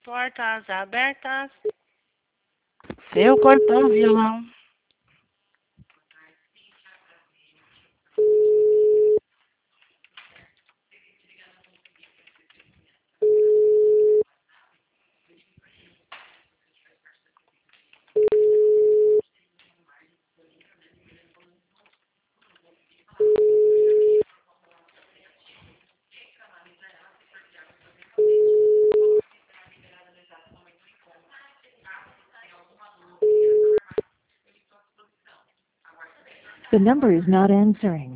Portas abertas. Seu cortão violão. The number is not answering.